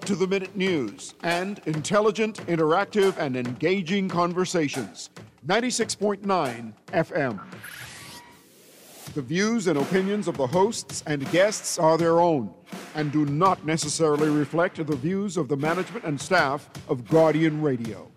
up-to-the-minute news and intelligent, interactive, and engaging conversations. 96.9 FM. The views and opinions of the hosts and guests are their own and do not necessarily reflect the views of the management and staff of Guardian Radio.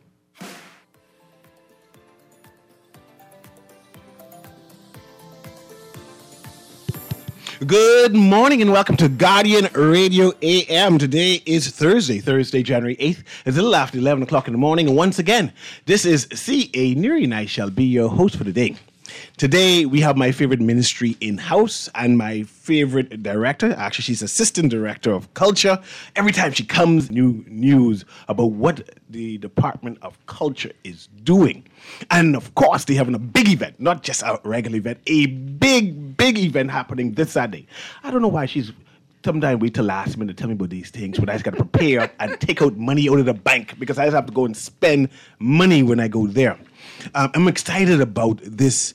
Good morning and welcome to Guardian Radio AM. Today is Thursday, January 8th. It's a little after 11 o'clock in the morning. And once again, this is C.A. Nuri and I shall be your host for the day. Today, we have my favorite ministry in-house and my favorite director. Actually, she's assistant director of culture. Every time she comes, new news about what the Department of Culture is doing. And of course, they're having a big event, not just a regular event, a big event happening this Saturday. I don't know why she's sometimes wait till last minute to tell me about these things, but I just got to prepare and take out money out of the bank because I just have to go and spend money when I go there. I'm excited about this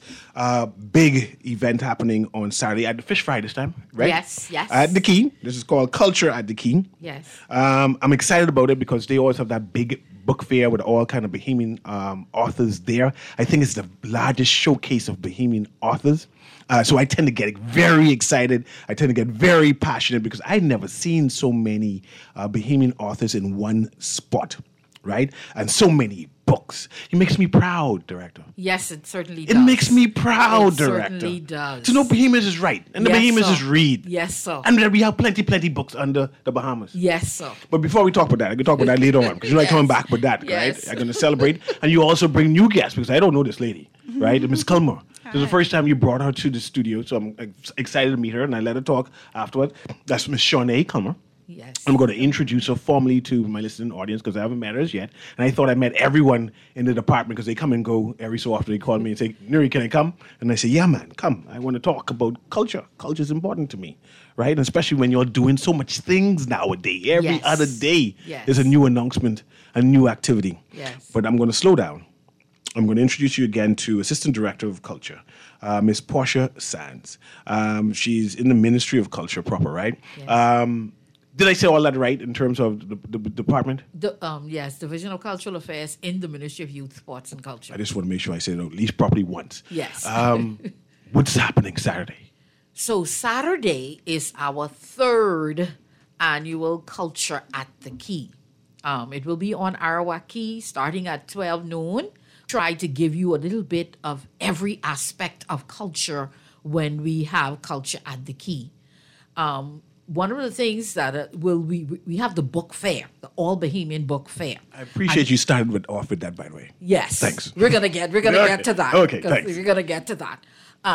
big event happening on Saturday at the Fish Fry this time, right? Yes. At the Key. This is called Culture at the Key. Yes. I'm excited about it because they always have that big book fair with all kind of Bahamian authors there. I think it's the largest showcase of Bahamian authors. So I tend to get very excited. I tend to get very passionate because I've never seen so many Bahamian authors in one spot, right? And so many books. It makes me proud, Director. Yes, it certainly does. It makes me proud, Director. It certainly does. To know Bahamians is right, and the Bahamians is read. Yes, sir. And we have plenty books under the Bahamas. Yes, sir. But before we talk about that, I can talk about that later on, because you're not coming back with that, Yes. right? I'm going to celebrate. And you also bring new guests, because I don't know this lady, right? Miss Culmer. This is the first time you brought her to the studio, so I'm excited to meet her, and I let her talk afterward. That's Miss Shawnee Culmer. Yes. I'm going to introduce her formally to my listening audience because I haven't met her yet. And I thought I met everyone in the department because they come and go every so often. They call me and say, Nuri, can I come? And I say, yeah, man, come. I want to talk about culture. Culture is important to me, right? And especially when you're doing so much things nowadays. Every other day is a new announcement, a new activity. Yes. But I'm going to slow down. I'm going to introduce you again to Assistant Director of Culture, Miss Portia Sands. She's in the Ministry of Culture proper, right? Yes. Did I say all that right in terms of the department? Yes, Division of Cultural Affairs in the Ministry of Youth, Sports and Culture. I just want to make sure I say it at least properly once. Yes. What's happening Saturday? So Saturday is our third annual Culture at the Key. It will be on Arawak Key starting at 12 noon. Try to give you a little bit of every aspect of culture when we have Culture at the Key. One of the things that we have the book fair, the All Bahamian Book Fair. I appreciate you started off with that, by the way. Yes, thanks. We're gonna get to that. Okay, thanks. We're gonna get to that,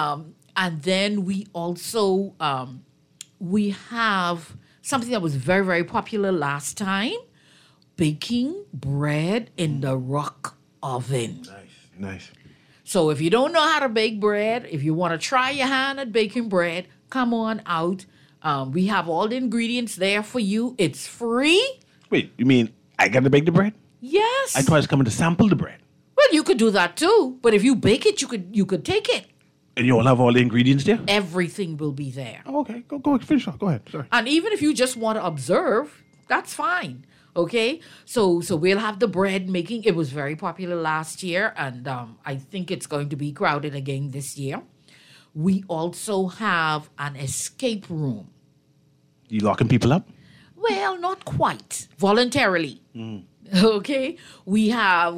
and then we also we have something that was very, very popular last time: baking bread in the rock oven. Nice. So if you don't know how to bake bread, if you want to try your hand at baking bread, come on out. We have all the ingredients there for you. It's free. Wait, you mean I got to bake the bread? Yes. I thought I was coming to sample the bread. Well, you could do that too. But if you bake it, you could take it. And you all have all the ingredients there? Everything will be there. Oh, okay. Go finish off. Go ahead. Sorry. And even if you just want to observe, that's fine. Okay? So we'll have the bread making. It was very popular last year, and I think it's going to be crowded again this year. We also have an escape room. You locking people up? Well, not quite. Voluntarily. Okay? We have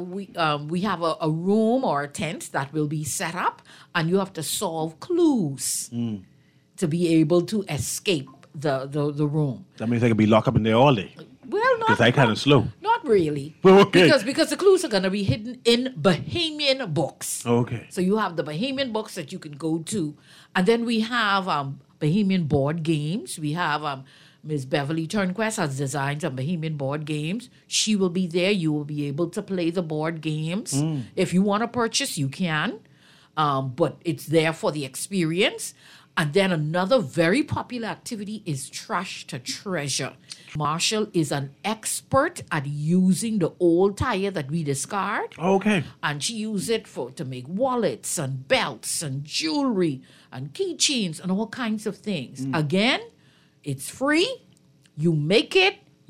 a room or a tent that will be set up, and you have to solve clues to be able to escape the room. That means I could be locked up in there all day. Well, not because I kind of slow. Not really. Okay. Because the clues are going to be hidden in Bahamian books. Okay. So you have the Bahamian books that you can go to. And then we have Bahamian board games. We have Ms. Beverly Turnquest has designed some Bahamian board games. She will be there. You will be able to play the board games. If you want to purchase, you can. But it's there for the experience. And then another very popular activity is Trash to Treasure. Marshall is an expert at using the old tire that we discard. Okay. And she uses it to make wallets and belts and jewelry and keychains and all kinds of things. Again, it's free. You make it,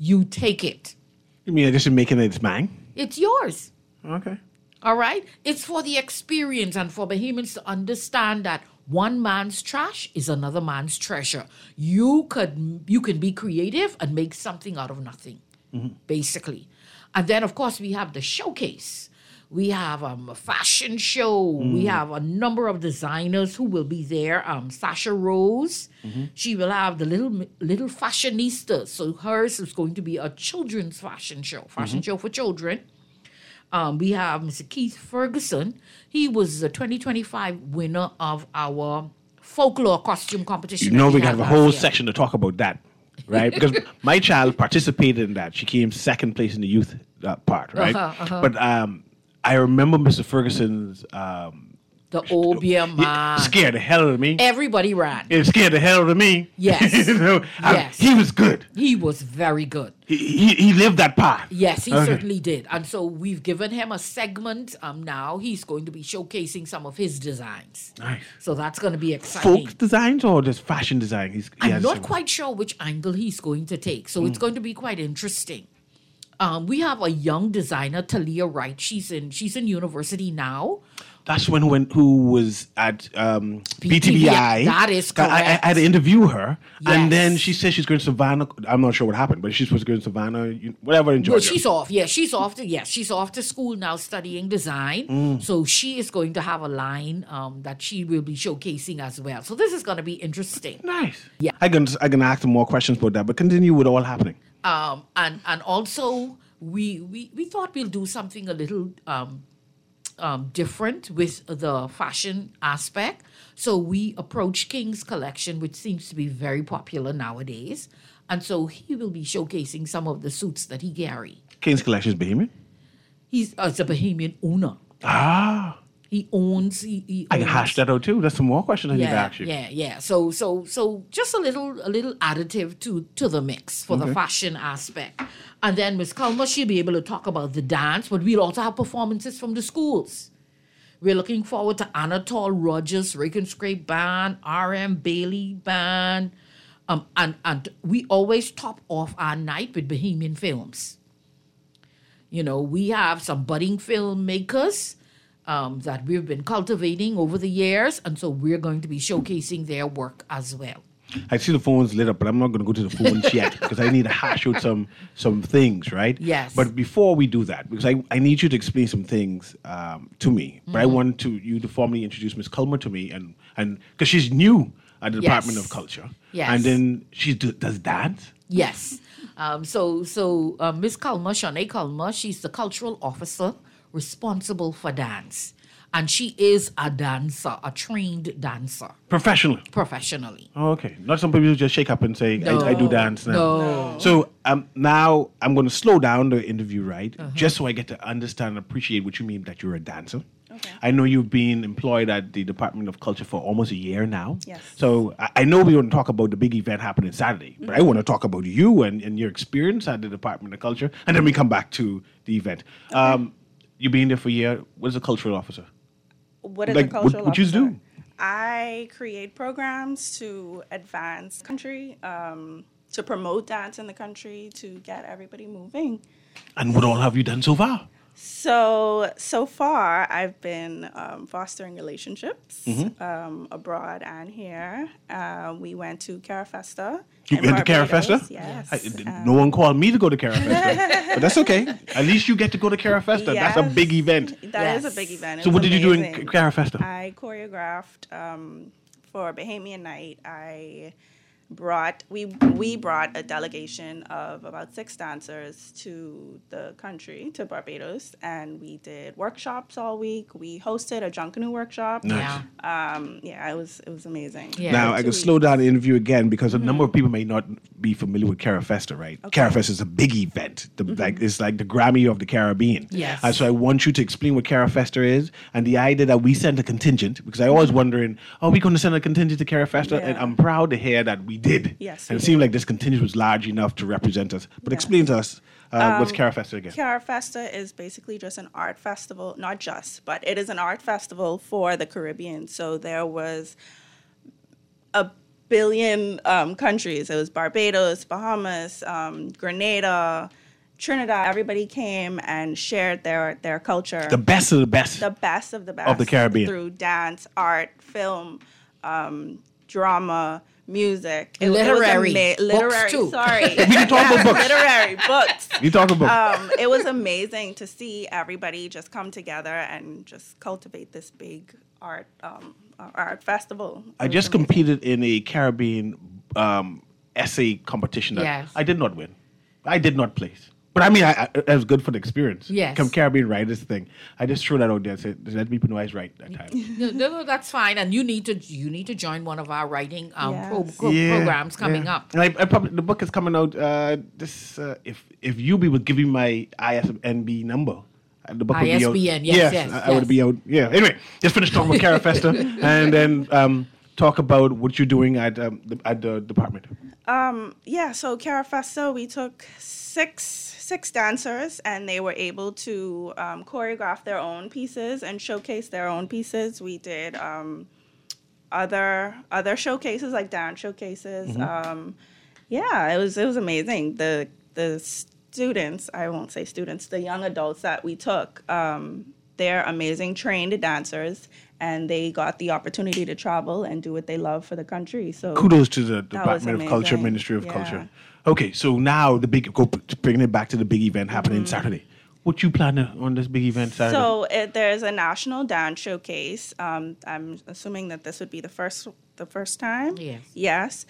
you take it. You mean just making it mine? It's yours. Okay. All right? It's for the experience and for Bahamians to understand that one man's trash is another man's treasure. You can be creative and make something out of nothing, basically. And then, of course, we have the showcase. We have a fashion show. We have a number of designers who will be there. Sasha Rose, she will have the little fashionistas. So hers is going to be a children's fashion show for children. We have Mr. Keith Ferguson. He was the 2025 winner of our folklore costume competition. You know, that we we have a had whole last year. section to talk about that, right? Because my child participated in that. She came second place in the youth part, right? But I remember Mr. Ferguson's The obeah man. scared the hell out of me. Everybody ran. It scared the hell out of me. Yes. You know, Yes. he was good. He was very good. He lived that part. Yes, he Okay. certainly did. And so we've given him a segment. Now he's going to be showcasing some of his designs. Nice. So that's going to be exciting. Folk designs or just fashion design? I'm not quite sure which angle he's going to take. So it's going to be quite interesting. We have a young designer, Talia Wright. She's in university now. That's who was at BTBI. That is I correct. had to interview her, and Yes. then she said she's going to Savannah. I'm not sure what happened, but she's supposed to go to Savannah, whatever in Well, Georgia. she's off. Yeah, she's off to school now studying design. So she is going to have a line that she will be showcasing as well. So this is going to be interesting. Nice. Yeah. I can ask them more questions about that, but continue with all happening. And also we thought we'll do something a little different with the fashion aspect. So we approached King's Collection, which seems to be very popular nowadays. And so he will be showcasing some of the suits that he carry. King's Collection is Bahamian. He's a Bahamian owner. Ah, He owns. He I can owns- hash that out too. That's some more questions I need to ask you. Yeah. So just a little additive to the mix for the fashion aspect. And then Miss Kalma, she'll be able to talk about the dance, but we'll also have performances from the schools. We're looking forward to Anatole Rogers, Rake and Scrape Band, R.M. Bailey Band, and we always top off our night with Bahamian films. You know, we have some budding filmmakers that we've been cultivating over the years, and so we're going to be showcasing their work as well. I see the phones lit up, but I'm not going to go to the phones yet because I need to hash out some things, right? Yes. But before we do that, because I need you to explain some things to me, but I want you to formally introduce Miss Culmer to me, and because she's new at the Department of Culture, Yes. and then she does dance. Yes. So Miss Kalma, Shanae Kalma, she's the cultural officer responsible for dance. And she is a dancer, a trained dancer, professionally. Oh, okay. Not some people who just shake up and say, I do dance now. No. So now I'm going to slow down the interview, right? Just so I get to understand and appreciate what you mean that you're a dancer. Okay. I know you've been employed at the Department of Culture for almost a year now. Yes. So I know we want to talk about the big event happening Saturday, but I want to talk about you and your experience at the Department of Culture, and then we come back to the event. You've been there for a year. What is a cultural officer? What is Like, a cultural what you officer? do? I create programs to advance country, to promote dance in the country, to get everybody moving. And what all have you done so far? So far, I've been fostering relationships abroad and here. We went to Carafesta. You in went to Barbados. Carafesta? Yes. No one called me to go to Carafesta, but that's okay. At least you get to go to Carafesta. That's a Yes. big event. That is Yes. a big event. It So was what did you do in amazing. Carafesta? I choreographed for Bahamian Night. We brought a delegation of about 6 dancers to the country, to Barbados, and we did workshops all week. We hosted a Junkanoo workshop. Nice. Yeah. It was amazing. Yeah. Now, For I 2 can slow weeks. down the interview again because a number of people may not be familiar with Carafesta, right? Carafesta is a big event. It's like the Grammy of the Caribbean. Yes. And so I want you to explain what Carafesta is and the idea that we sent a contingent, because I always wondering, are we going to send a contingent to Carafesta? Yeah. And I'm proud to hear that we did. Yes, And we it seemed did. like this contingent was large enough to represent us. But Yeah. explain to us, what's Carafesta again? Carafesta is basically just an art festival, not just, but it is an art festival for the Caribbean. So there was a billion countries. It was Barbados, Bahamas, Grenada, Trinidad. Everybody came and shared their culture. The best of the best. The best of the best. Of the Caribbean. Through dance, art, film, drama, music. Literary. Literary, Books too. sorry. We can talk about books. Literary books. You talk about It was amazing to see everybody just come together and just cultivate this big art festival. I just competed in a Caribbean essay competition. That Yes. I did not win. I did not place. But I mean, it was good for the experience. Yes. Come Caribbean writers thing. I just threw that out there and said, let people know I was right that time. No, that's fine. And you need to join one of our writing Yes. programs coming up. And I probably, the book is coming out if UB would give me my ISBN number. The book would be out. ISBN, yes, I would be out. Yeah. Anyway, just finish talking about Cara Festa and then talk about what you're doing at the department. So Cara Festa, we took six dancers, and they were able to choreograph their own pieces and showcase their own pieces. We did other showcases, like dance showcases. It was amazing. The students, I won't say students, the young adults that we took, they're amazing, trained dancers, and they got the opportunity to travel and do what they love for the country. So kudos to the that was Department of Culture, amazing. Ministry of Yeah. Culture. Okay, so now bringing it back to the big event happening Saturday. What you plan on this big event Saturday? So there's a national dance showcase. I'm assuming that this would be the first time. Yes. Yes.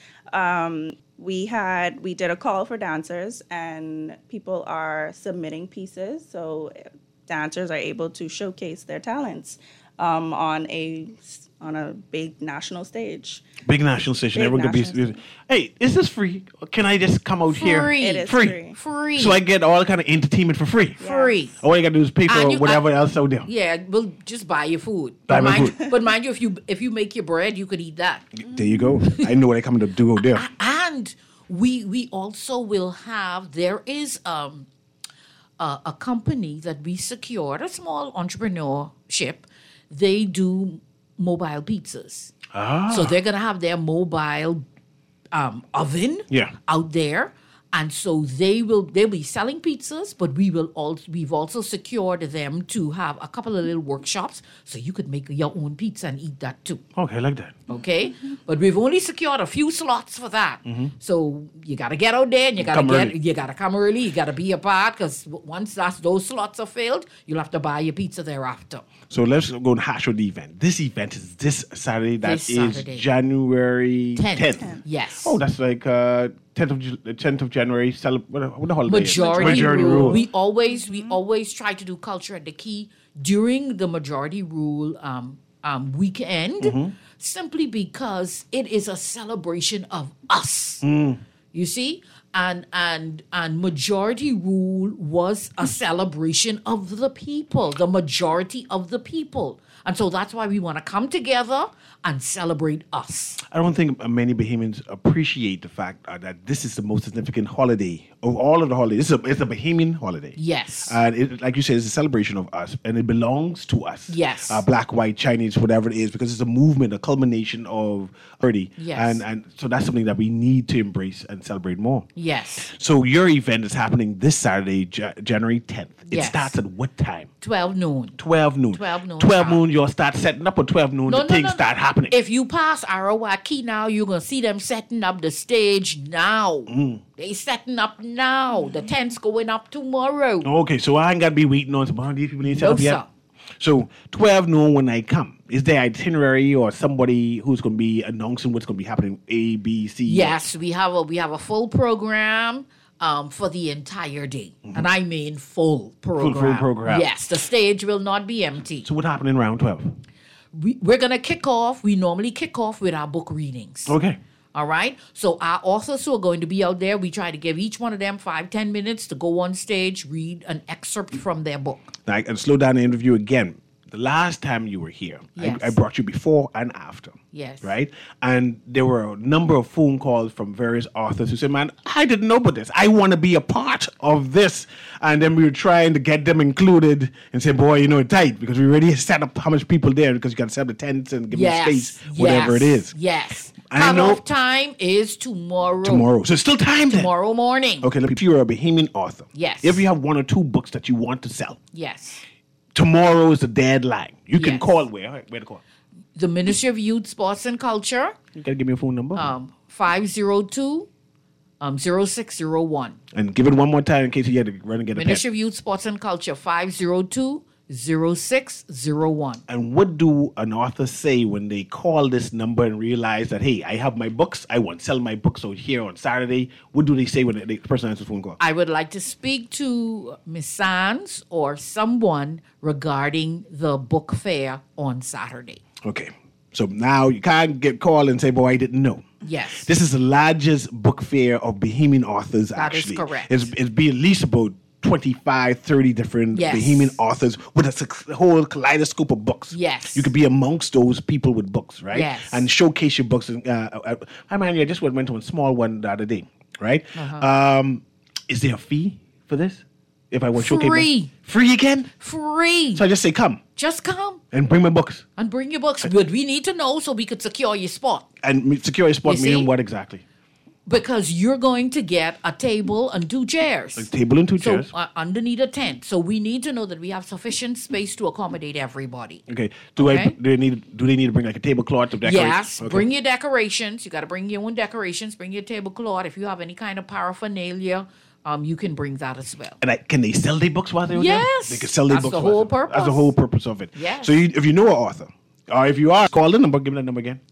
We did a call for dancers, and people are submitting pieces. So dancers are able to showcase their talents on a big national stage. Big national station. Big Everyone could national be. Hey, is this free? Or can I just come out here? Free. It is Free. Free. So I get all kind of entertainment for free. Free. All you got to do is pay for And you- whatever else out there. Yeah, we'll just buy your food. Buy but my mind, food. But mind you, if you make your bread, you could eat that. There you go. I know what I come to do out there. And we also will have, there is a company that we secured, a small entrepreneurship. They do mobile pizzas. So they're going to have their mobile oven Yeah. out there. And so they'll be selling pizzas, but we've also secured them to have a couple of little workshops so you could make your own pizza and eat that too. Okay, I like that. Okay, but we've only secured a few slots for that. So you got to get out there and you got Come to early. you got to come early. You got to be a part, because once those slots are filled, you'll have to buy your pizza thereafter. So let's go and hash out the event. This event is this Saturday. That This is Saturday. January 10th. 10th. Yes. Oh, that's like 10th of January. What the holiday is? Majority rule. rule. We always try to do culture at the key during the majority rule weekend, simply because it is a celebration of us. You see, and majority rule was a celebration of the people, the majority of the people, and so that's why we want to come together and celebrate us. I don't think many Bahamians appreciate the fact that this is the most significant holiday of all of the holidays. It's a Bahamian holiday. Yes. And it, like you said, it's a celebration of us, and it belongs to us. Yes. Black, white, Chinese, whatever it is, because it's a movement, a culmination of already. Yes. And so that's something that we need to embrace and celebrate more. Yes. So your event is happening this Saturday, January 10th. It Yes. starts at what time? 12 noon. 12 noon. 12 noon 12 sharp. noon, you'll start setting up, or 12 noon, the things start happening. If you pass Arawaki now, you're going to see them setting up the stage now. They setting up now. The tent's going up tomorrow. Okay, so I ain't got to be waiting on some these people ain't set No, up yet. sir. So 12 noon when I come, is there itinerary or somebody who's going to be announcing what's going to be happening? A, B, C. Yes, we have a full program for the entire day. And I mean full program. Full program. Yes, the stage will not be empty. So what happened in round 12? We're going to kick off. We normally kick off with our book readings. Okay. All right. So our authors who are going to be out there, we try to give each one of them 5-10 minutes to go on stage, read an excerpt from their book. Now, and slow down the interview again. the last time you were here, Yes. I brought you before and after. Yes. Right? And there were a number of phone calls from various authors who said, man, I didn't know about this. I want to be a part of this. And then we were trying to get them included and say, boy, you know, it's tight because we already set up how much people there because you got to set up the tents and give them space, whatever it is. Yes. I know- Cut-off time is tomorrow. Tomorrow. So it's still time then. Tomorrow morning. Okay, if you're a Bahamian author, Yes. if you have one or two books that you want to sell, Yes. tomorrow is the deadline. You can Yes. call where? All right, where to call? The Ministry of Youth, Sports and Culture, You got to give me a phone number. 502 0601. And give it one more time in case you had to run and get a Ministry pen. of Youth, Sports and Culture, 502 0601. And what do an author say when they call this number and realize that, hey, I have my books, I want to sell my books out here on Saturday? What do they say when the person answers the phone call? I would like to speak to Miss Sands or someone regarding the book fair on Saturday. Okay. So now you can't get called and say, boy, I didn't know. Yes. This is the largest book fair of Bahamian authors, That is actually. correct. It's be at least about 25, 30 different Yes. Bahamian authors with a whole kaleidoscope of books. Yes. You could be amongst those people with books, right? Yes. And showcase your books. I just went to a small one the other day, right? Uh-huh. Is there a fee for this? If I want to showcase Free. books? Free again? Free. So I just say, come Just come and bring my books. and bring your books. But we need to know so we could secure your spot. And secure your spot You meaning see? what exactly? Because you're going to get a table and 2 chairs. A table and 2 So chairs. underneath a tent. So we need to know that we have sufficient space to accommodate everybody. Okay. Okay. Do they need to bring like a tablecloth to decorate? Yes, Okay. bring your decorations. You got to bring your own decorations. Bring your tablecloth. If you have any kind of paraphernalia, you can bring that as well. And can they sell their books while they're Yes. there? They can sell their That's books. the while whole they're there. That's the purpose. whole purpose of it. Yes. So if you know an author, or if you are, call the number. Give me that number again.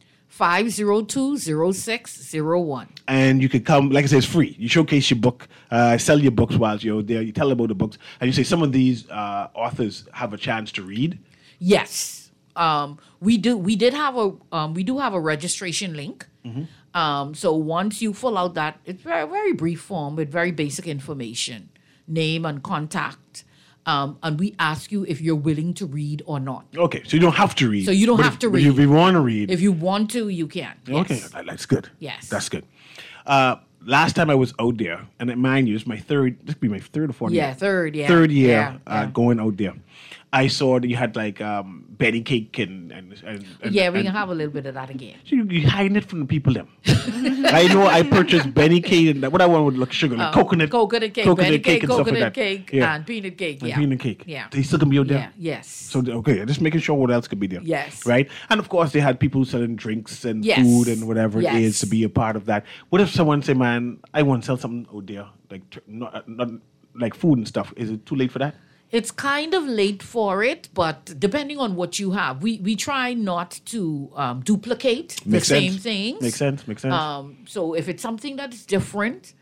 502-0601. And you could come, like I said, it's free. You showcase your book, sell your books while you're there. You tell them about the books, and you say some of these authors have a chance to read. Yes, we do. We do have a registration link. So once you fill out that, it's very very brief form with very basic information, name and contact, and we ask you if you're willing to read or not. Okay, so you don't have to read. So you don't But have to but If read. you want to read, If you want to, you can. okay, Yes. that's good. Yes. That's good. Last time I was out there, and mind you, this could be my third or fourth year. Yeah, third, yeah. Third year Yeah, yeah. going out there. I saw that you had like Benny cake and Yeah, we can have a little bit of that again. So you hiding it from the people them. I know I purchased Benny cake and what I want with like sugar, like coconut cake, Benny cake, and stuff like coconut that. cake, Yeah. and peanut cake. And Yeah, peanut cake. Yeah, They still can be out there. yeah, yes. So okay, just making sure what else could be there. Yes. Right. And of course they had people selling drinks and Yes. food and whatever it Yes. is to be a part of that. What if someone say, "Man, I want to sell something out there, like not like food and stuff"? Is it too late for that? It's kind of late for it, but depending on what you have, we try not to duplicate the Makes same sense. things. Makes sense. Makes sense. So if it's something that's different,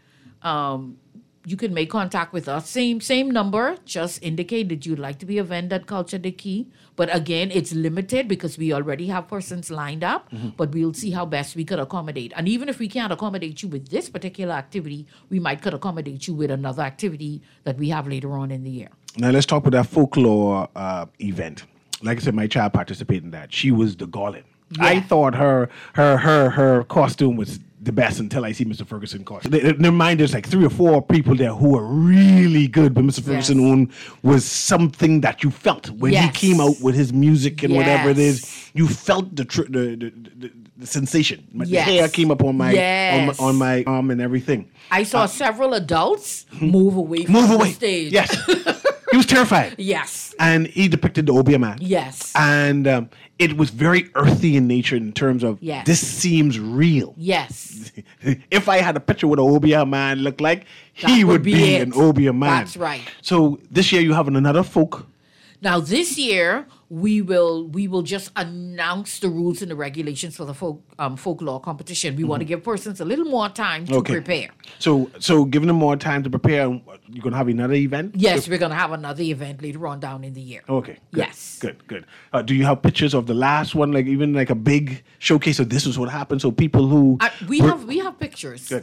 you can make contact with us. Same number. Just indicate that you'd like to be a vendor at Culture de Key. But again, it's limited because we already have persons lined up. Mm-hmm. But we'll see how best we could accommodate. And even if we can't accommodate you with this particular activity, we might could accommodate you with another activity that we have later on in the year. Now let's talk about that folklore event. Like I said, my child participated in that. She was the Garland. I Yeah. thought her costume was the best until I see Mr. Ferguson costume. Never mind, there's like 3 or 4 people there who are really good, but Mr. Ferguson Yes. one was something that you felt when Yes. he came out with his music and whatever it Yes. is. You felt the sensation. The Yes. hair came up on my Yes. on my arm and everything. I saw several adults move away from Move the away. stage. Yes, he was terrified. Yes. And he depicted the Obeah man. Yes. And it was very earthy in nature in terms of Yes. this seems real. Yes. If I had a picture what an Obeah man looked like, That he would would be be it. an Obeah man. That's right. So this year you have another folk. Now this year we will just announce the rules and the regulations for the folklore competition. We want to give persons a little more time to prepare. So giving them more time to prepare, you're gonna have another event? Yes, we're going to have another event later on down in the year. Okay. Good, Yes. Good. Do you have pictures of the last one, like even like a big showcase of this is what happened? So people who We have pictures. Good,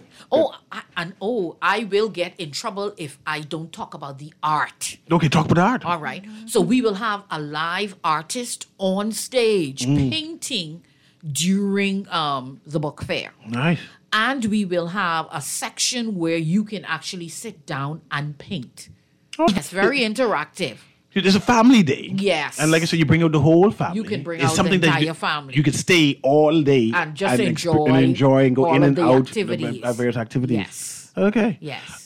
I will get in trouble if I don't talk about the art. okay, talk about the art. All right. So we will have a live artist on stage painting during the book fair. Nice. And we will have a section where you can actually sit down and paint. It's very interactive. It's a family day. Yes. And like I said, you bring out the whole family. You can bring It's out something the that entire family. You could stay all day And just enjoy and go all in of and the out activities. of various activities. Yes. Okay. Yes.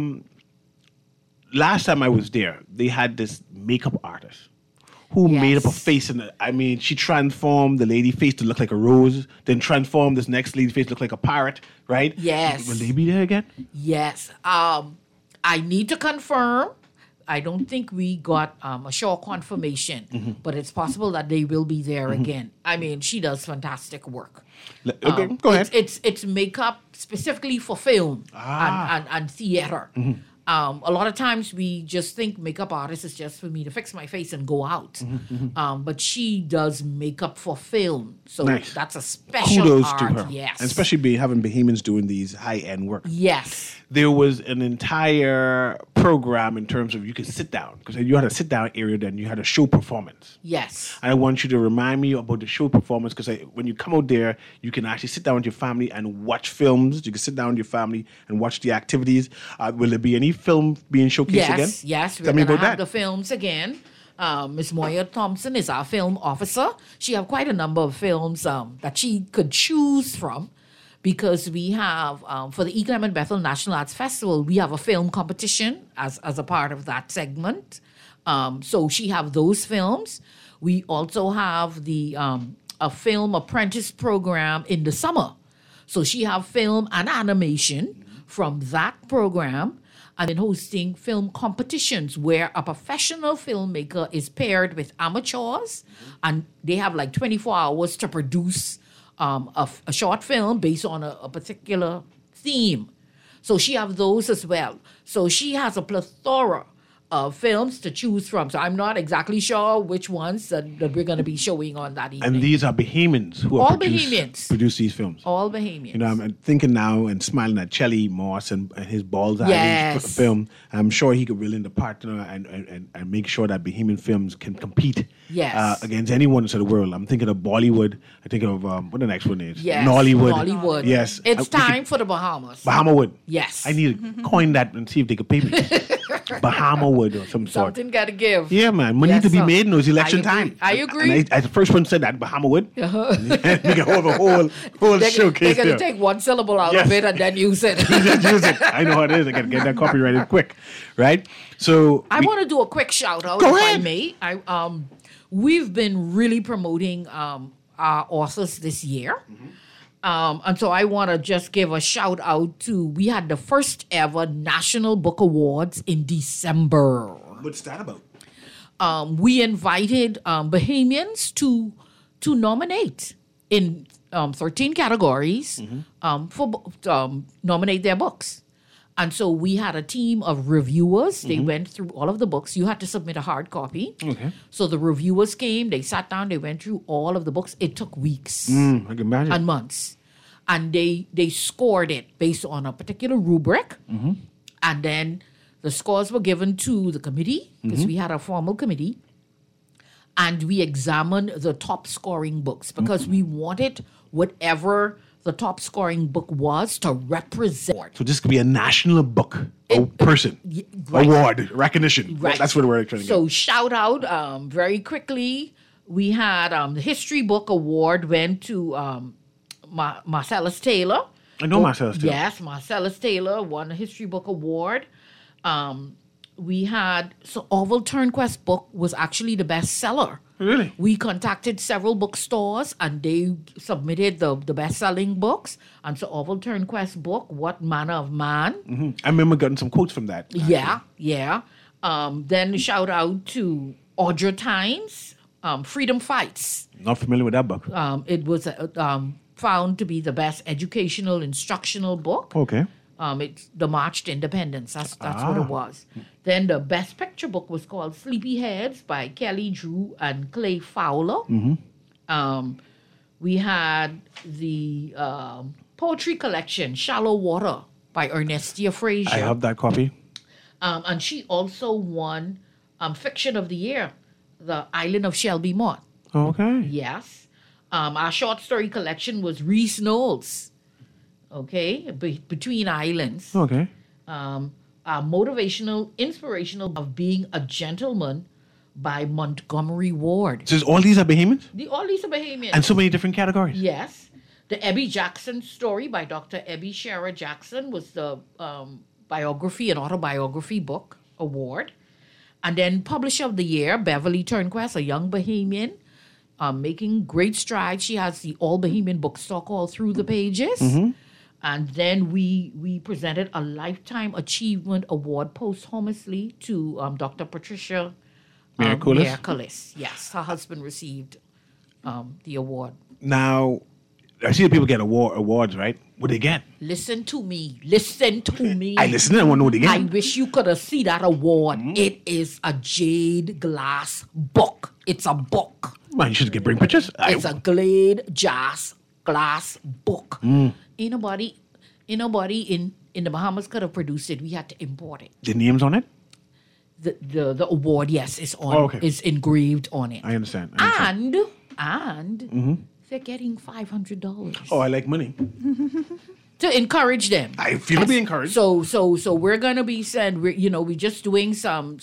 Last time I was there, they had this makeup artist who made up a Yes. face, and I mean, she transformed the lady face to look like a rose, then transformed this next lady face to look like a parrot, right? Yes. Will they be there again? Yes. I need to confirm. I don't think we got a sure confirmation, but it's possible that they will be there again. I mean, she does fantastic work. Okay, go ahead. It's makeup specifically for film and theater. A lot of times we just think makeup artist is just for me to fix my face and go out. But she does makeup for film. So Nice. that's a special Kudos art. to her. Yes. And especially having Bahamians doing these high-end work. Yes. There was an entire program in terms of you could sit down, because you had a sit-down area, then you had a show performance. Yes. I want you to remind me about the show performance, because when you come out there, you can actually sit down with your family and watch films. You can sit down with your family and watch the activities. Will there be any film being showcased again? Yes, we're Tell me going to about have that. the films again. Miss Moya Thompson is our film officer. She have quite a number of films that she could choose from, because we have, for the E. Clement Bethel National Arts Festival, we have a film competition as a part of that segment. So she have those films. We also have the a film apprentice program in the summer. So she have film and animation from that program, and then hosting film competitions where a professional filmmaker is paired with amateurs, and they have like 24 hours to produce a short film based on a particular theme. So she have those as well. So she has a plethora of films to choose from. So I'm not exactly sure which ones that we're going to be showing on that evening. And these are Bahamians who All have Bahamians. produced these films. All Bahamians. You know, I'm thinking now and smiling at Chelly Moss and his Balls Island Yes. film. I'm sure he could reel in the partner and make sure that Bahamian films can compete Yes. against anyone in the world. I'm thinking of Bollywood. I think of what the next one is. Yes. Nollywood. Nollywood. Yes. It's We could- time for the Bahamas. Bahamawood. Yes. I need to coin that and see if they could pay me. Bahamawood or some sort. Something got to give. Yeah, man. Money Yes, to be sir. made in those election I agree. time. I agree. And I the first one said that, Bahamawood. We can have a whole They're showcase going there. to take one syllable out Yes. of it and then use it. Use it. I know how it is. I got to get that copyrighted quick, right? So I want to do a quick shout out, Go if ahead. I may. We've been really promoting our authors this year. And so I want to just give a shout out to, we had the first ever National Book Awards in December. What's that about? We invited Bahamians to nominate in 13 categories nominate their books. And so we had a team of reviewers. They went through all of the books. You had to submit a hard copy. Okay. So the reviewers came, they sat down, they went through all of the books. It took weeks I can imagine. and months. And they scored it based on a particular rubric. And then the scores were given to the committee, because we had a formal committee. And we examined the top scoring books, because we wanted whatever the top scoring book was to represent. So this could be a national book person right. award recognition. Right. That's what we're trying to get. So shout out very quickly. We had the History Book Award went to Marcellus Taylor. I know Marcellus Taylor. Yes, Marcellus Taylor won the History Book Award. We had, so Orville Turnquest's book was actually the bestseller. Really? We contacted several bookstores and they submitted the best-selling books. And so Orville Turnquest's book, What Manner of Man, I remember getting some quotes from that. yeah. Then shout out to Audra Tynes, Freedom Fights. Not familiar with that book. It was found to be the best educational, instructional book. Okay. It's The March to Independence. That's what it was. Then the best picture book was called Sleepyheads by Kelly Drew and Clay Fowler. We had the poetry collection Shallow Water by Ernestia Frazier. I have that copy. And she also won Fiction of the Year. the island of Shelby Mott. Okay. Yes. Our short story collection was Reese Knowles. Okay, Between Islands. Okay. Our motivational, inspirational of being a gentleman by Montgomery Ward. So all these are Bahamians? All these are Bahamian. And so many different categories? Yes. The Ebby Jackson story by Dr. Ebby Shara Jackson was the biography and autobiography book award. And then Publisher of the Year, Beverly Turnquest, a young Bahamian, making great strides. She has the All Bahamian Bookstock all through the pages. Mm-hmm. And then we presented a Lifetime Achievement Award posthumously to Dr. Patricia Miraculous. Yes, her husband received the award. Now, I see that people get awards, right? What they get? Listen to me. Listen to me. I listen. I want to know what they get. I wish you could have seen that award. It is a jade glass book. It's a book. Man, you should bring pictures. It's a glade glass book. Ain't nobody in the Bahamas could have produced it. We had to import it. The names on it? The award, yes, is on. Oh, okay. Is engraved on it. I understand. And they're getting $500. Oh, I like money. To encourage them. I feel to be encouraged. So we're gonna be we're just doing some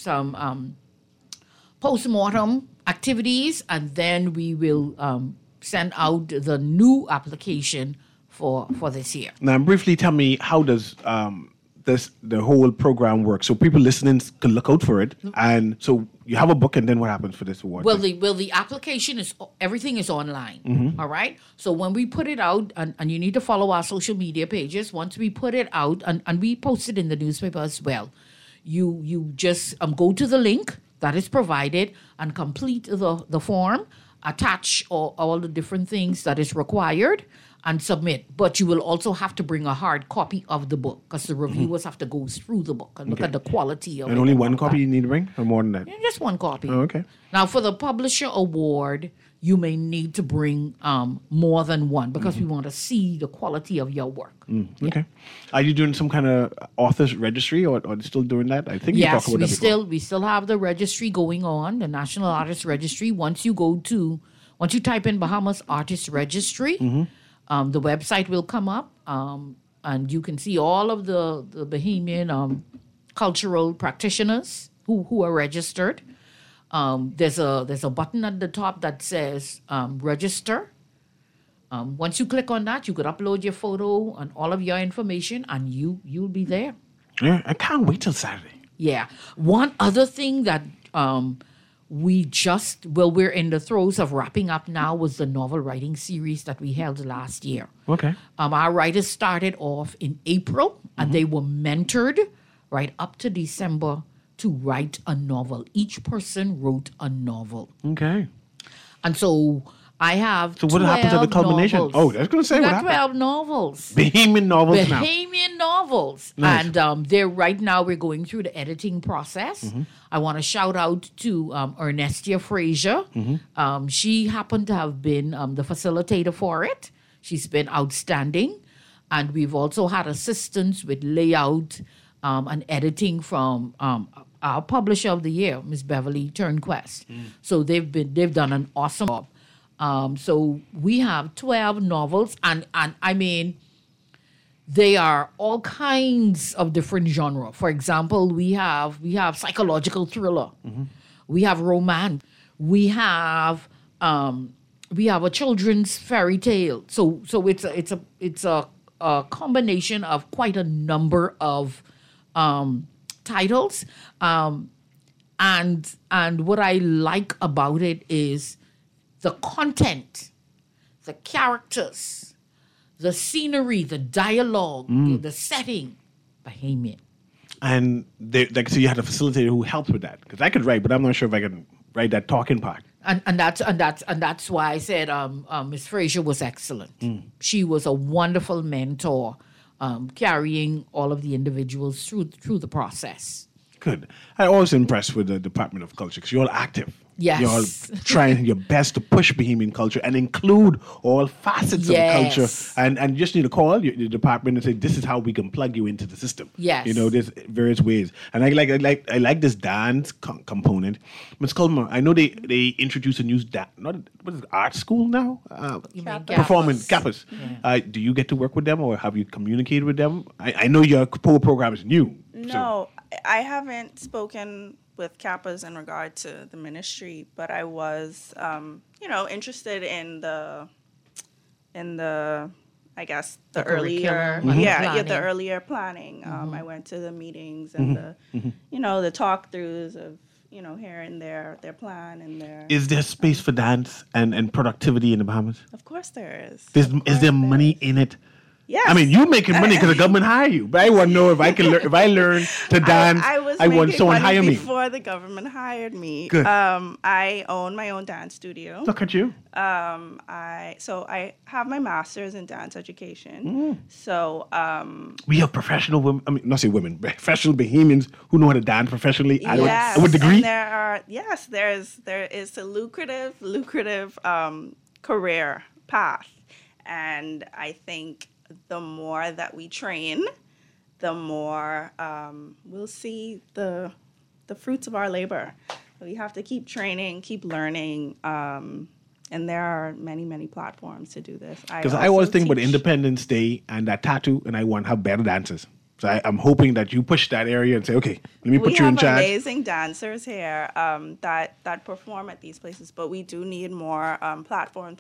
postmortem activities, and then we will send out the new application for this year. Now, briefly tell me, how does the whole program work? So people listening can look out for it. And so you have a book, and then what happens for this award? Well, the application is, everything is online. All right. So when we put it out, and you need to follow our social media pages. Once we put it out, and we post it in the newspaper as well, you just go to the link that is provided and complete the form, attach all the different things that is required, and submit. But you will also have to bring a hard copy of the book, because the reviewers have to go through the book and look at the quality of it. And only one copy you need to bring, or more than that? Yeah, just one copy. Oh, okay. Now, for the Publisher Award, you may need to bring more than one, because we want to see the quality of your work. Okay. Are you doing some kind of authors registry, or still doing that? I think you talked about that before. we still have the registry going on, the National Artist Registry. Once you type in Bahamas Artist Registry, the website will come up, and you can see all of the Bahamian cultural practitioners who are registered. There's a button at the top that says register. Once you click on that, you could upload your photo and all of your information, and you'll be there. Yeah, I can't wait till Saturday. Yeah. One other thing that we're in the throes of wrapping up now was the novel writing series that we held last year. Okay. Our writers started off in April, and they were mentored right up to December to write a novel. Each person wrote a novel. Okay. And so I have So what happens at the culmination? novels. Oh, I was going to say, We what got happened? 12 novels. Bahamian novels now. Bahamian novels. Nice. And right now we're going through the editing process. I want to shout out to Ernestia Frazier. She happened to have been the facilitator for it. She's been outstanding. And we've also had assistance with layout and editing from our Publisher of the Year, Ms. Beverly Turnquest. So they've done an awesome job. So we have 12 novels, and I mean, they are all kinds of different genre. For example, we have psychological thriller, we have romance, we have a children's fairy tale. So it's a combination of quite a number of titles, and what I like about it is the content, the characters, the scenery, the dialogue, the setting, Bahamian. And so you had a facilitator who helped with that, because I could write, but I'm not sure if I can write that talking part. And that's why I said Ms. Frazier was excellent. She was a wonderful mentor, carrying all of the individuals through the process. Good. I'm always impressed with the Department of Culture, because you're all active. Yes. You're trying your best to push Bahamian culture and include all facets of culture. And you just need to call your department and say, this is how we can plug you into the system. Yes. You know, there's various ways. And I like this dance component. Ms. Coleman, I know they introduced a new what is it, art school now? You mean Performance, Kappas. Do you get to work with them or have you communicated with them? I know your program is new. No, I haven't spoken with Kappas in regard to the ministry, but I was, interested in the, I guess, the earlier, the earlier planning. I went to the meetings and the talk-throughs of, here and there, their plan and their. Is there space for dance and productivity in the Bahamas? Of course there is. Is there money in it? Yes. I mean, you're making money because the government hire you, but I want to know if I can if I learn to dance, I want someone hire me. Before the government hired me. Good. I own my own dance studio. Look at you. I have my master's in dance education. So we have professional women. I mean, not say women, professional Bahamians who know how to dance professionally. With degree. And there is a lucrative career path, and I think the more that we train, the more we'll see the fruits of our labor. We have to keep training, keep learning, and there are many, many platforms to do this. Because I always think about Independence Day and that tattoo, and I want to have better dancers. So I'm hoping that you push that area and say, okay, let me put you in charge. We have amazing dancers here that perform at these places, but we do need more platforms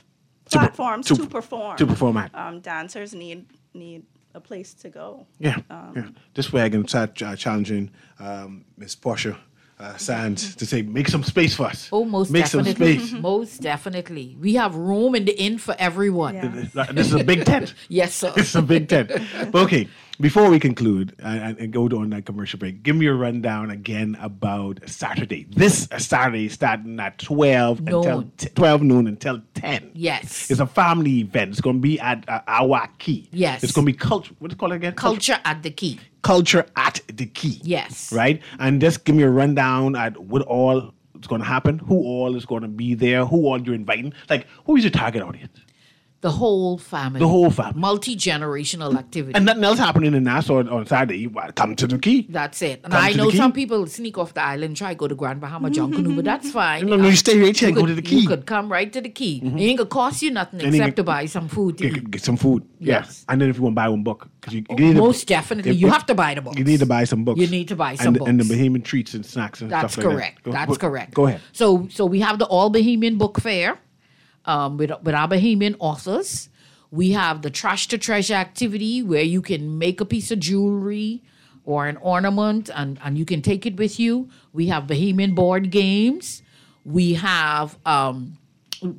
to perform. To perform at. Dancers need a place to go. Yeah. This way I can start challenging Miss Portia Sands to say, make some space for us. Oh, most make definitely. Some space. Most definitely. We have room in the inn for everyone. Yeah. This is a big tent. Yes, sir. It's a big tent. But okay, before we conclude and go on that commercial break, give me a rundown again about Saturday. This Saturday starting at 12 noon until 10. Yes. It's a family event. It's going to be at Awa Key. Yes. It's going to be culture. What's it called again? Culture at the Key. Culture at the Key. Yes. Right? And just give me a rundown at what all is going to happen, who all is going to be there, who all you're inviting. Like, who is your target audience? The whole family. The whole family. Multi-generational activity. And nothing else happening in Nassau on Saturday. Come to the Key. That's it. And I know some people sneak off the island, try to go to Grand Bahama John Canoe, but that's fine. No, you stay right here and go to the Key. You could come right to the Key. It ain't going to cost you nothing except to buy some food to eat. Get some food. Yes. And then if you want to buy one book. Most definitely. You have to buy the books. You need to buy some books. You need to buy some books. And the Bahamian treats and snacks and that's stuff like correct. that. That's correct. Go ahead. So we have the All Bahamian Book Fair with our Bahamian authors. We have the Trash to Treasure activity where you can make a piece of jewelry or an ornament and you can take it with you. We have Bahamian board games. We have the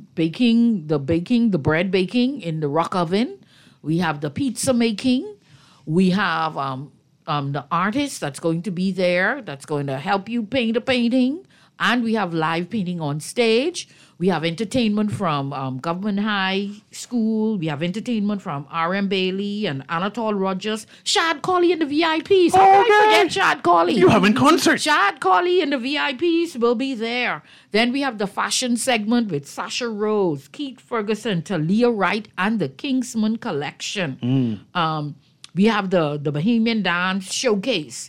bread baking in the rock oven. We have the pizza making. We have the artist that's going to be there that's going to help you paint a painting. And we have live painting on stage. We have entertainment from Government High School. We have entertainment from R.M. Bailey and Anatole Rogers. Shad Colley and the VIPs. How can I forget Shad Colley? You having concerts. Shad Colley and the VIPs will be there. Then we have the fashion segment with Sasha Rose, Keith Ferguson, Talia Wright, and the Kingsman Collection. We have the Bahamian Dance Showcase.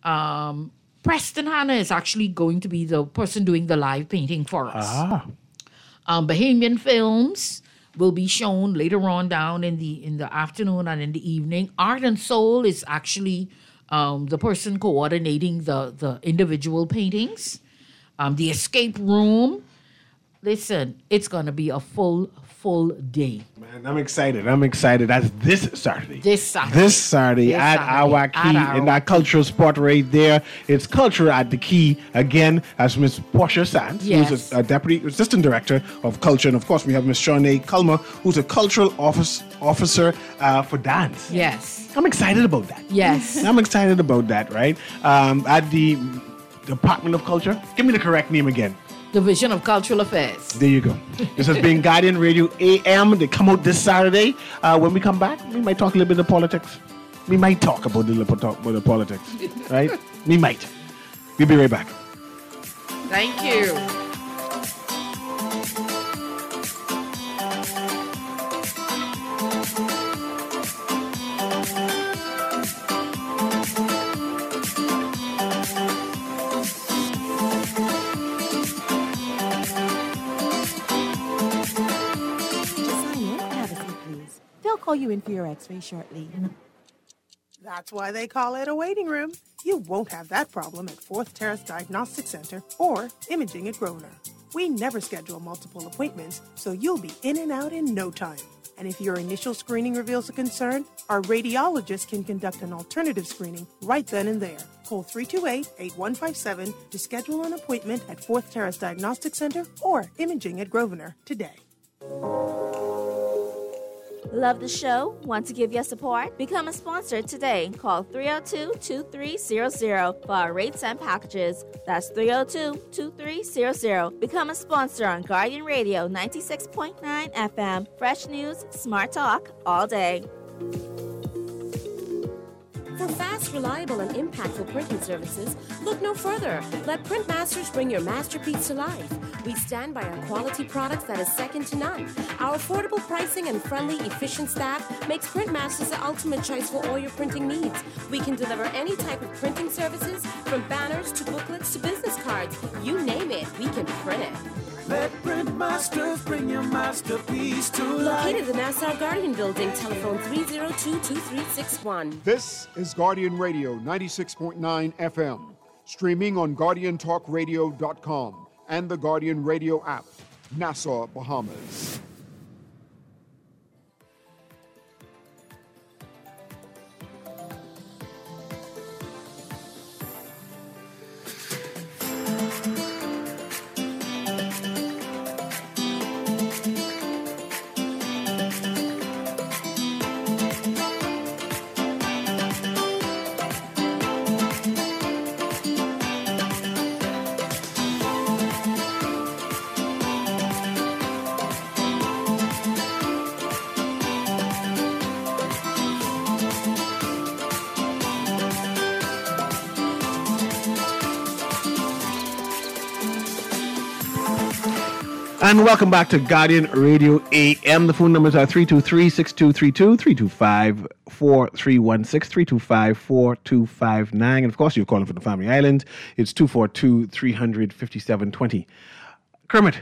Preston Hanna is actually going to be the person doing the live painting for us. Bahamian films will be shown later on down in the afternoon and in the evening. Art and Soul is actually the person coordinating the individual paintings. The Escape Room. Listen, it's going to be a full day. Man, I'm excited. That's this Saturday. This Saturday at Awa Key in that cultural spot right there. It's Culture at the Key. Again, as Miss Portia Sands, who's a Deputy Assistant Director of Culture. And of course, we have Miss Shawnee Culmer, who's a Cultural Officer for Dance. Yes. I'm excited about that. Yes. I'm excited about that, right? At the Department of Culture. Give me the correct name again. Division of Cultural Affairs. There you go. This has been Guardian Radio AM. They come out this Saturday. When we come back, we might talk a little bit of politics. We might talk about the politics, right? We might. We'll be right back. Thank you. call you in for your x-ray shortly. That's why they call it a waiting room. You won't have that problem at Fourth Terrace Diagnostic Center or Imaging at Grosvenor. We never schedule multiple appointments, so you'll be in and out in no time. And if your initial screening reveals a concern, our radiologist can conduct an alternative screening right then and there. Call 328-8157 to schedule an appointment at Fourth Terrace Diagnostic Center or Imaging at Grosvenor today. Love the show? Want to give your support? Become a sponsor today. Call 302-2300 for our rates and packages. That's 302-2300. Become a sponsor on Guardian Radio 96.9 FM. Fresh news, smart talk, all day. For fast, reliable, and impactful printing services, look no further. Let Printmasters bring your masterpiece to life. We stand by our quality products that is second to none. Our affordable pricing and friendly, efficient staff makes Printmasters the ultimate choice for all your printing needs. We can deliver any type of printing services, from banners to booklets to business cards. You name it, we can print it. Let Printmasters bring your masterpiece to life. Located in the Nassau Guardian Building, telephone 302-2361. This is Guardian Radio 96.9 FM, streaming on GuardianTalkRadio.com and the Guardian Radio app, Nassau, Bahamas. And welcome back to Guardian Radio AM. The phone numbers are 323-6232, 325-4316, 325-4259. And of course, you're calling from the Family Island. It's 242-357-20. Kermit,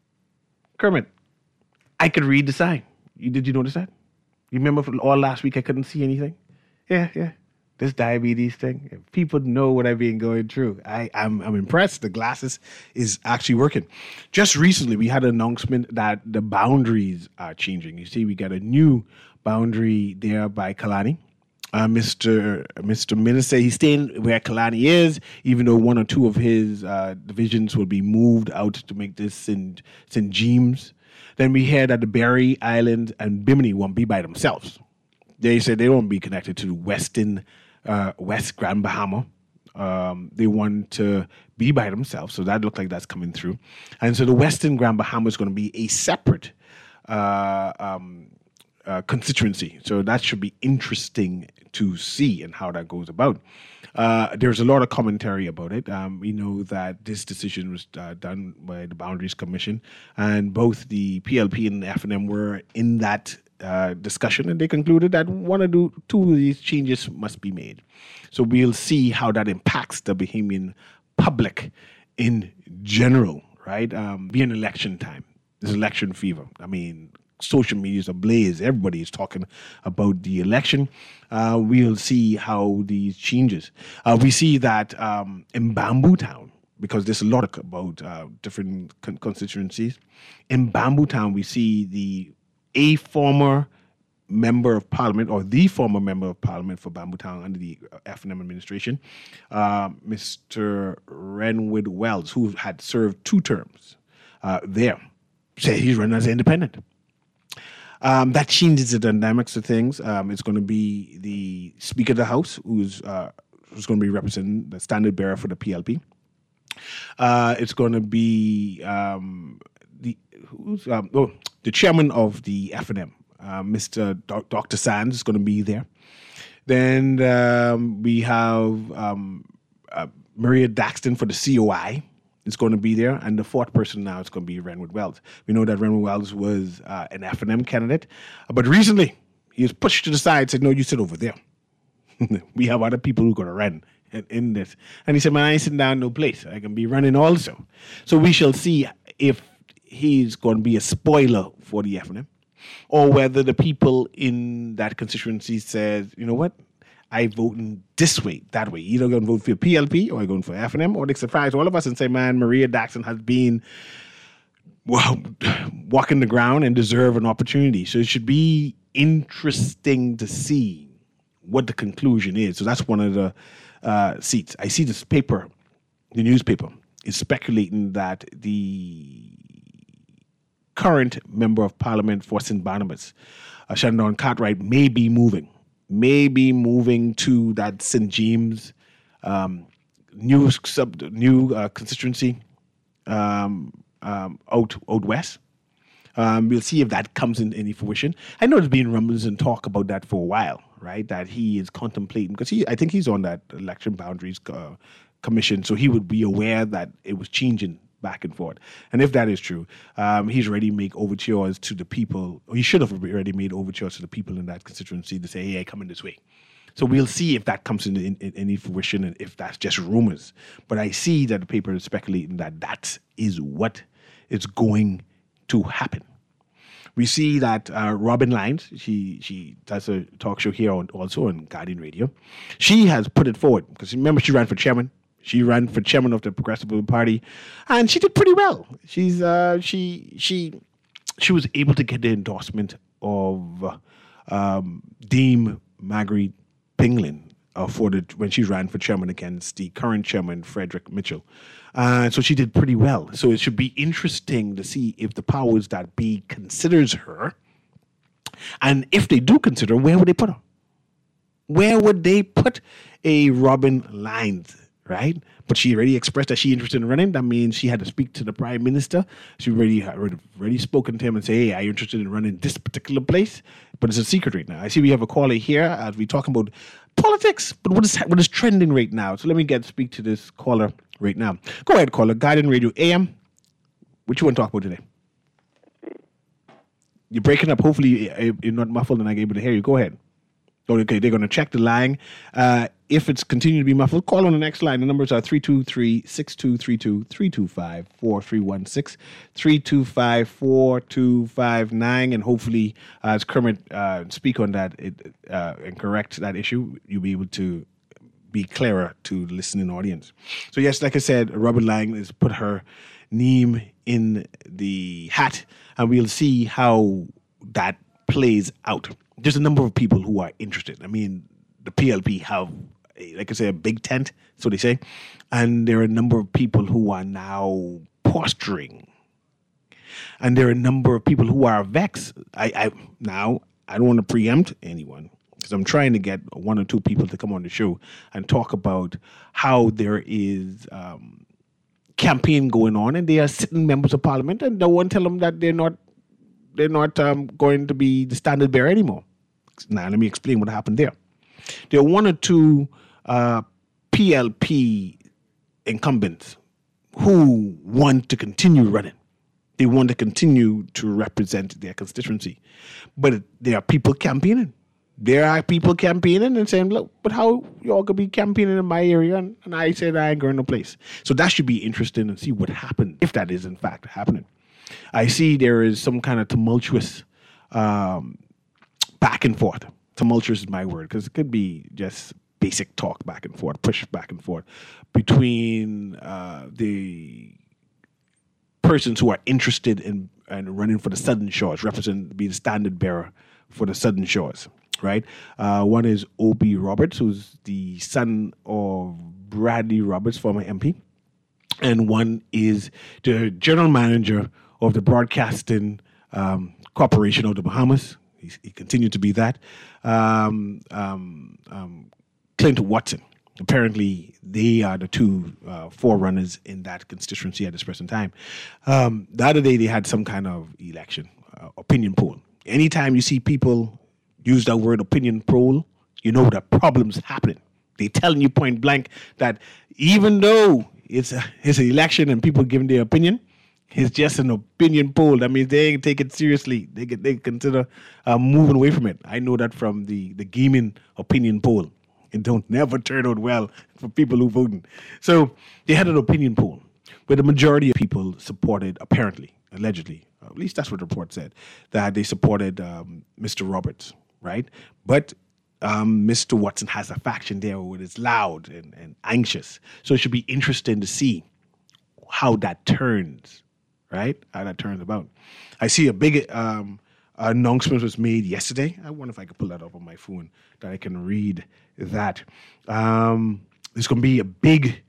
I could read the sign. Did you notice that? You remember from all last week I couldn't see anything? Yeah. This diabetes thing, if people know what I've been going through, I'm impressed. The glasses is actually working. Just recently, we had an announcement that the boundaries are changing. You see, we got a new boundary there by Kalani. Mr. Minister, he's staying where Kalani is, even though one or two of his divisions will be moved out to make this St. James. Then we heard that the Berry Island and Bimini won't be by themselves. They said they won't be connected to West Grand Bahama. They want to be by themselves, so that looks like that's coming through. And so the Western Grand Bahama is going to be a separate constituency. So that should be interesting to see and how that goes about. There's a lot of commentary about it. We know that this decision was done by the Boundaries Commission, and both the PLP and the FNM were in that discussion, and they concluded that one or two of these changes must be made. So we'll see how that impacts the Bahamian public in general, right? Being election time, there's election fever. I mean, social media is ablaze. Everybody is talking about the election. We'll see how these changes. We see that in Bamboo Town, because there's a lot about different constituencies. In Bamboo Town, we see a former member of parliament, or the former member of parliament for Bamboo Town under the FNM administration, Mr. Renwood Wells, who had served 2 terms there, said he's running as an independent. That changes the dynamics of things. It's going to be the Speaker of the House, who's going to be representing the standard bearer for the PLP. It's going to be the chairman of the FNM, Mr. Dr. Sands, is going to be there. Then we have Maria Daxton for the COI is going to be there, and the 4th person now is going to be Renwood Wells. We know that Renwood Wells was an FNM candidate, but recently he was pushed to the side, said, no, you sit over there. We have other people who are going to run in this. And he said, man, I ain't sitting down no place. I can be running also. So we shall see if he's going to be a spoiler for the FNM. or whether the people in that constituency says, you know what, I vote in this way, that way. Either going to vote for PLP or I'm going for FNM, or they surprise all of us and say, man, Maria Daxon has been walking the ground and deserve an opportunity. So it should be interesting to see what the conclusion is. So that's one of the seats. I see this paper, the newspaper, is speculating that the current member of parliament for St. Barnabas, Shandon Cartwright, may be moving to that St. James new constituency out west. We'll see if that comes in any fruition. I know there's been rumbles and talk about that for a while, right? That he is contemplating, because I think he's on that election boundaries commission, so he would be aware that it was changing back and forth. And if that is true, he's already made overtures to the people, or he should have already made overtures to the people in that constituency to say, hey, come in this way. So we'll see if that comes in any fruition and if that's just rumors. But I see that the paper is speculating that is what is going to happen. We see that Robin Lyons, she does a talk show here also on Guardian Radio. She has put it forward, because remember, she ran for chairman. She ran for chairman of the Progressive Party, and she did pretty well. She was able to get the endorsement of Dame Marguerite Pinglin when she ran for chairman against the current chairman, Frederick Mitchell. So she did pretty well. So it should be interesting to see if the powers that be considers her, and if they do consider her, where would they put her? Where would they put a Robin Lyons? Right? But she already expressed that she's interested in running. That means she had to speak to the prime minister. She already spoken to him and say, hey, are you interested in running this particular place? But it's a secret right now. I see we have a caller here as we talk about politics, but what is trending right now? So let me speak to this caller right now. Go ahead, caller. Guardian Radio AM. What you want to talk about today? You're breaking up. Hopefully you're not muffled and I'm able to hear you. Go ahead. Okay, they're going to check the line. If it's continuing to be muffled, call on the next line. The numbers are 323-6232, 325-4316, 325-4259. And hopefully, as Kermit speak on that and correct that issue, you'll be able to be clearer to the listening audience. So yes, like I said, Robin Lyons has put her name in the hat, and we'll see how that plays out. There's a number of people who are interested. I mean, the PLP have, like I say, a big tent, so they say, and there are a number of people who are now posturing, and there are a number of people who are vexed. I don't want to preempt anyone, because I'm trying to get one or two people to come on the show and talk about how there is campaign going on, and they are sitting members of parliament, and no one tell them that they're not going to be the standard bearer anymore. Now, let me explain what happened there. There are one or two PLP incumbents who want to continue running. They want to continue to represent their constituency. But there are people campaigning. There are people campaigning and saying, look, but how y'all could be campaigning in my area? And I said, I ain't going no place. So that should be interesting and see what happens, if that is in fact happening. I see there is some kind of tumultuous back and forth. Tumultuous is my word, because it could be just basic talk back and forth, push back and forth between the persons who are interested in running for the Southern Shores, be the standard bearer for the Southern Shores, right? One is O.B. Roberts, who's the son of Bradley Roberts, former MP, and one is the general manager of the Broadcasting Corporation of the Bahamas. He continued to be that. Clint Watson. Apparently, they are the two forerunners in that constituency at this present time. The other day, they had some kind of election, opinion poll. Anytime you see people use that word opinion poll, you know that problems happening. They're telling you point blank that even though it's an election and people giving their opinion, it's just an opinion poll. That means they ain't take it seriously. They consider moving away from it. I know that from the gaming opinion poll. It don't never turn out well for people who voting. So they had an opinion poll. but the majority of people supported, apparently, allegedly, at least that's what the report said, that they supported Mr. Roberts, right? But Mr. Watson has a faction there where it's loud and anxious. So it should be interesting to see how that turns, right? How that turns about. I see a big announcement was made yesterday. I wonder if I could pull that up on my phone that I can read that. There's going to be a big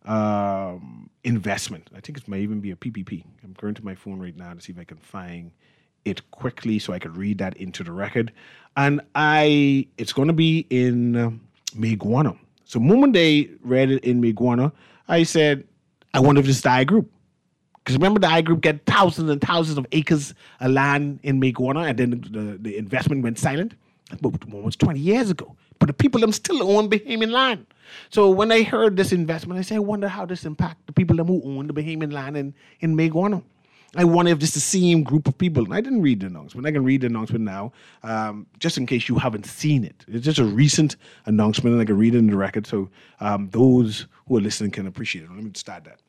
investment. I think it might even be a PPP. I'm going to my phone right now to see if I can find it quickly so I could read that into the record. And it's going to be in Maiguana. So the moment they read it in Maiguana, I said, I wonder if this is the I Group. Because remember, the I Group get thousands and thousands of acres of land in Maiguana, and then the investment went silent. But almost 20 years ago. But the people them still own Bahamian land. So when I heard this investment, I said, I wonder how this impact the people them who own the Bahamian land in Maiguana. I wonder if this is the same group of people. And I didn't read the announcement. I can read the announcement now, just in case you haven't seen it. It's just a recent announcement, and I can read it in the record so those who are listening can appreciate it. Let me start that.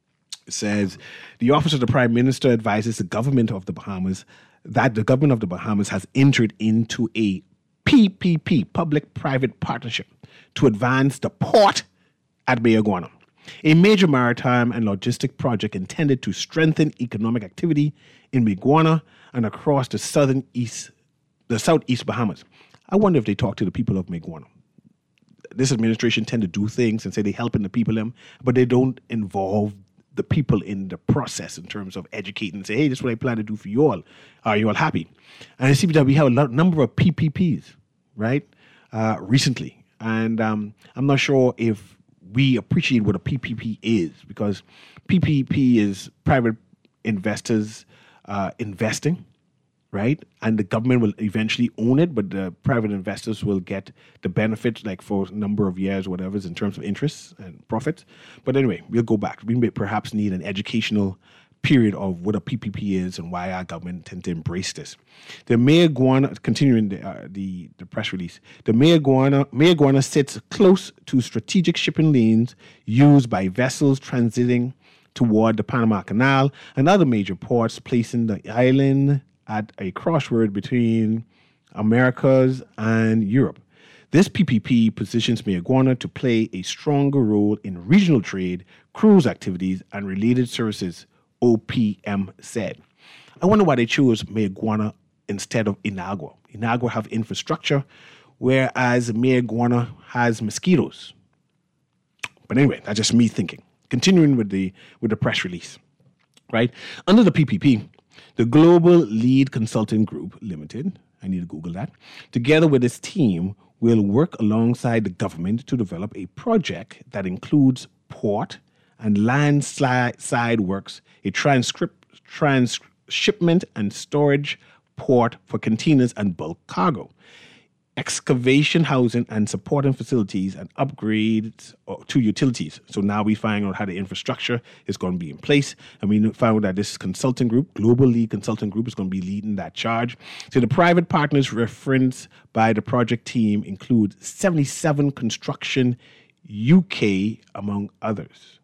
It says, the Office of the Prime Minister advises the government of the Bahamas that the government of the Bahamas has entered into a PPP, public-private partnership, to advance the port at Maiguana, a major maritime and logistic project intended to strengthen economic activity in Maiguana and across the southeast Bahamas. I wonder if they talk to the people of Maiguana. This administration tend to do things and say they're helping the people, but they don't involve the people in the process in terms of educating and say, hey, this is what I plan to do for you all. Are you all happy? And I see that we have a number of PPPs, right, recently. And I'm not sure if we appreciate what a PPP is, because PPP is private investors investing, right? And the government will eventually own it, but the private investors will get the benefits like for a number of years, whatever, in terms of interest and profits. But anyway, we'll go back. We may perhaps need an educational period of what a PPP is and why our government tend to embrace this. The Maiguana, continuing the press release, the Maiguana sits close to strategic shipping lanes used by vessels transiting toward the Panama Canal and other major ports, placing the island at a crossroad between Americas and Europe. This PPP positions Maiguana to play a stronger role in regional trade, cruise activities, and related services, OPM said. I wonder why they chose Maiguana instead of Inagua. Inagua have infrastructure, whereas Maiguana has mosquitoes. But anyway, that's just me thinking. Continuing with the press release, right? Under the PPP, the Global Lead Consulting Group Limited, I need to Google that, together with its team, will work alongside the government to develop a project that includes port and land-side works, a transshipment and storage port for containers and bulk cargo, excavation, housing, and supporting facilities and upgrades to utilities. So now we find out how the infrastructure is going to be in place. And we found out that this consulting group, Global Lead Consulting Group, is going to be leading that charge. So the private partners referenced by the project team include 77 Construction UK, among others.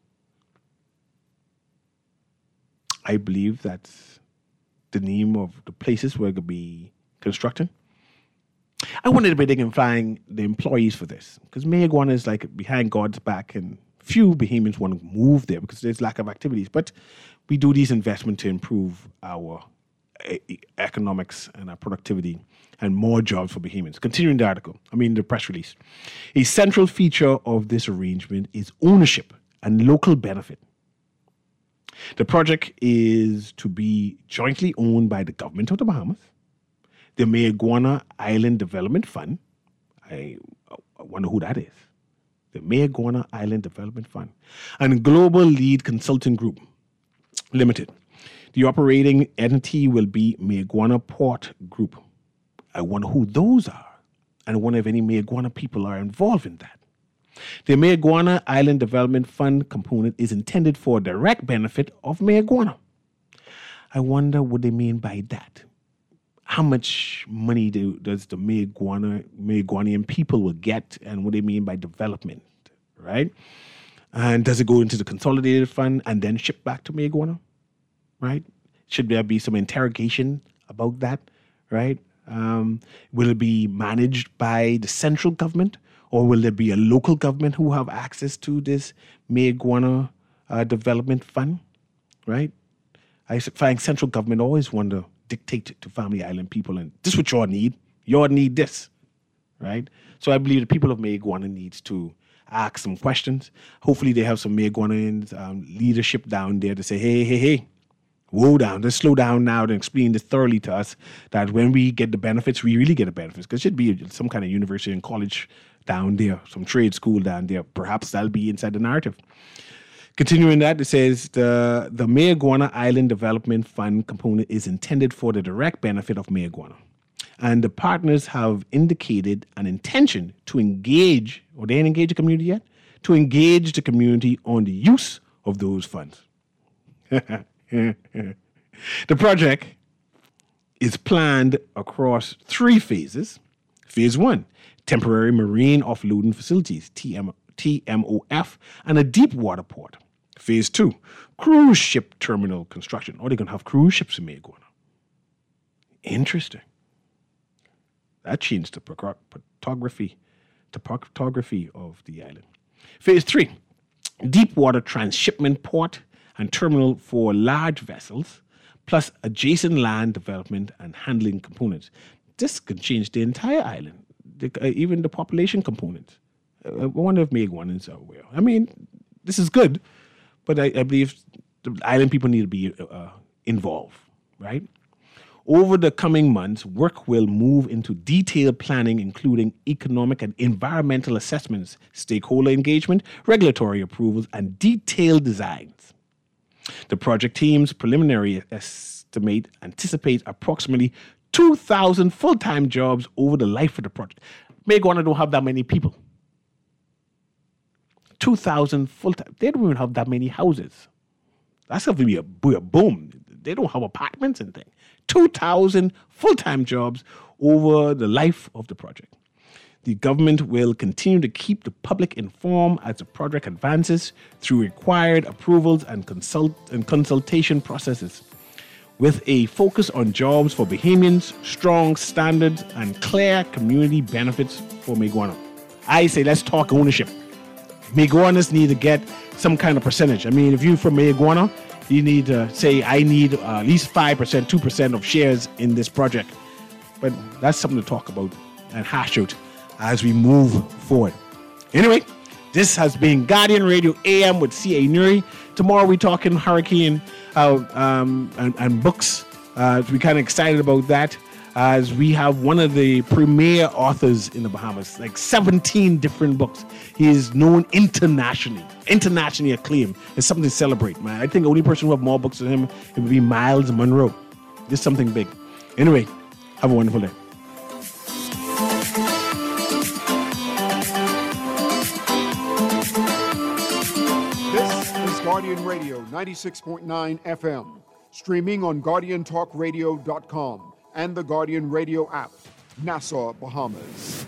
I believe that's the name of the places where it could be constructing. I wondered if they can find the employees for this, because Maiguana is like behind God's back, and few Bahamians want to move there because there's lack of activities. But we do these investments to improve our economics and our productivity and more jobs for Bahamians. Continuing the press release. A central feature of this arrangement is ownership and local benefit. The project is to be jointly owned by the government of the Bahamas, the Maiguana Island Development Fund. I wonder who that is. The Maiguana Island Development Fund. And Global Lead Consulting Group Limited. The operating entity will be Maiguana Port Group. I wonder who those are. And I wonder if any Maiguana people are involved in that. The Maiguana Island Development Fund component is intended for direct benefit of Maiguana. I wonder what they mean by that. How much money does the Maiguanian people will get, and what they mean by development, right? And does it go into the consolidated fund and then ship back to Mayaguana? Right? Should there be some interrogation about that? Right? Will it be managed by the central government, or will there be a local government who have access to this Mayaguana development fund? Right? I find central government always want to dictate to Family Island people, and this is what y'all need. Y'all need this. Right? So I believe the people of Mayaguana needs to ask some questions. Hopefully they have some Mayaguanans leadership down there to say, hey, whoa down, let's slow down now and explain this thoroughly to us, that when we get the benefits, we really get the benefits. Because it should be some kind of university and college down there, some trade school down there. Perhaps that'll be inside the narrative. Continuing that, it says the Mayaguana Island Development Fund component is intended for the direct benefit of Mayaguana. And the partners have indicated an intention to engage, or they ain't engaged the community yet, to engage the community on the use of those funds. The project is planned across 3 phases. Phase 1, temporary marine offloading facilities, TMOF, and a deep water port. Phase 2, cruise ship terminal construction. Or they're going to have cruise ships in Mayaguana. Interesting. That changed the topography of the island. Phase 3, deep water transshipment port and terminal for large vessels, plus adjacent land development and handling components. This could change the entire island, even the population components. I wonder if Mayaguanans are aware. I mean, this is good, but I believe the island people need to be involved, right? Over the coming months, work will move into detailed planning, including economic and environmental assessments, stakeholder engagement, regulatory approvals, and detailed designs. The project team's preliminary estimate anticipates approximately 2,000 full-time jobs over the life of the project. Mayaguana don't have that many people. 2,000 full-time. They don't even have that many houses. That's going to be a boom. They don't have apartments and things. 2,000 full-time jobs over the life of the project. The government will continue to keep the public informed as the project advances through required approvals and consultation processes, with a focus on jobs for Bahamians, strong standards, and clear community benefits for Mayaguana. I say let's talk ownership. Mayaguanas need to get some kind of percentage. I mean, if you're from Mayaguana, you need to say, I need at least 5%, 2% of shares in this project. But that's something to talk about and hash out as we move forward. Anyway, this has been Guardian Radio AM with C.A. Nuri. Tomorrow we're talking hurricane and books. We're kind of excited about that, as we have one of the premier authors in the Bahamas, like 17 different books. He is known internationally acclaimed. It's something to celebrate, man. I think the only person who have more books than him, it would be Miles Monroe. This is something big. Anyway, have a wonderful day. This is Guardian Radio 96.9 FM, streaming on GuardianTalkRadio.com and the Guardian Radio app, Nassau, Bahamas.